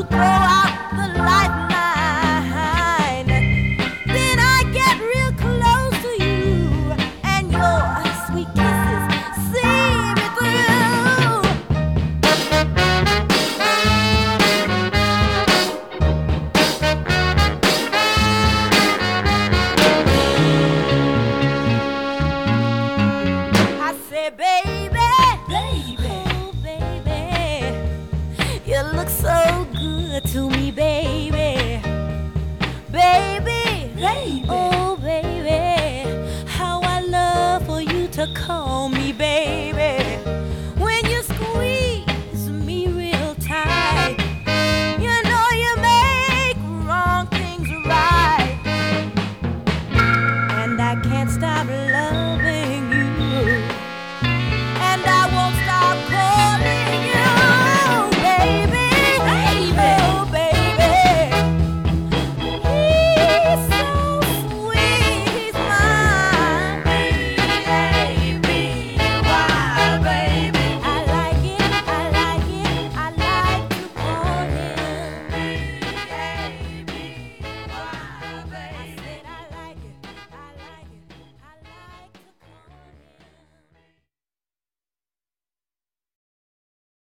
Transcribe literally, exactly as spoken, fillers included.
throw out the lifeline. Then I get real close to you, and your sweet kisses see me through. I say, baby, baby, oh baby, you look so good to me, baby, baby, baby, oh baby, how I love for you to call me.